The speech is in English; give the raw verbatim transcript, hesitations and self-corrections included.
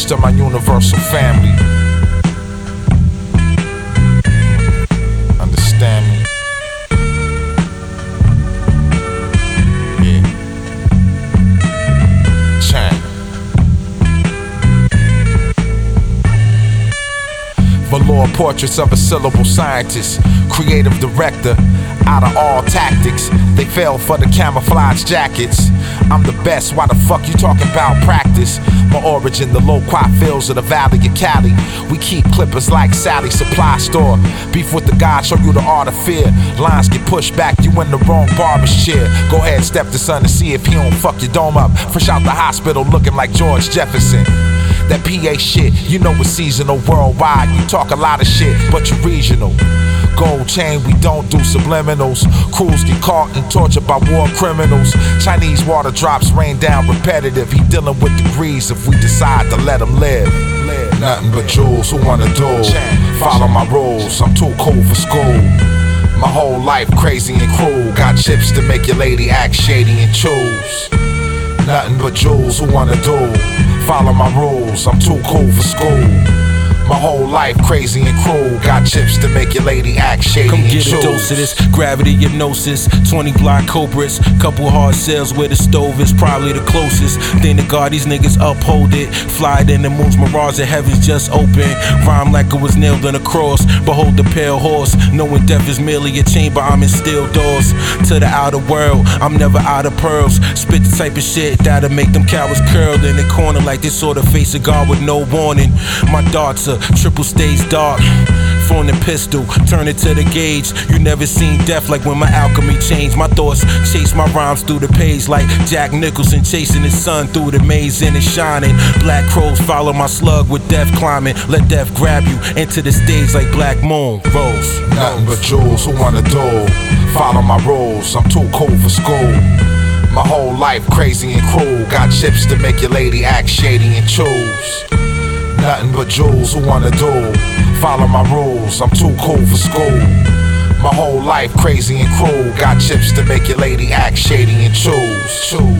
to my universal family. Understand me? Yeah. Chang. Velour portraits of a syllable scientist, creative director, out of all tactics. They fell for the camouflage jackets. I'm the best, why the fuck you talking about practice? My origin, the low-quat fields of the valley of Cali. We keep clippers like Sally Supply Store. Beef with the God, show you the art of fear. Lines get pushed back, you in the wrong barber's chair. Go ahead, step the sun and see if he don't fuck your dome up. Fresh out the hospital looking like George Jefferson. That P A shit, you know it's seasonal worldwide. You talk a lot of shit, but you're regional. Gold chain, we don't do subliminals. Crews get caught and tortured by war criminals. Chinese water drops rain down repetitive. He dealing with degrees if we decide to let him live. Nothing but jewels, who wanna do? Follow my rules, I'm too cool for school. My whole life crazy and cruel. Got chips to make your lady act shady and choose. Nothing but jewels, who wanna do? Follow my rules, I'm too cool for school. My whole life crazy and cruel. Got chips to make your lady act shady Come and get choose. a dose of this gravity hypnosis. Twenty block cobras, couple hard cells where the stove is probably the closest. Then to God, these niggas uphold it. Fly it in the moon's mirage, the heavens just open. Rhyme like it was nailed on a cross. Behold the pale horse, knowing death is merely a chamber. I'm in steel doors to the outer world. I'm never out of pearls. Spit the type of shit that'll make them cowards curl in the corner like this sort of face of God with no warning. My darts are triple stage dark. From the pistol, turn it to the gauge. You never seen death like when my alchemy changed. My thoughts chase my rhymes through the page like Jack Nicholson chasing his sun through the maze and it's shining. Black crows follow my slug with death climbing. Let death grab you into the stage like Black Moon Rose. Nothing but jewels, who wanna do? Follow my rules, I'm too cool for school. My whole life crazy and cruel. Got chips to make your lady act shady and choose. Nothing but jewels, who wanna do? Follow my rules, I'm too cool for school. My whole life crazy and cruel. Got chips to make your lady act shady and choose. choose.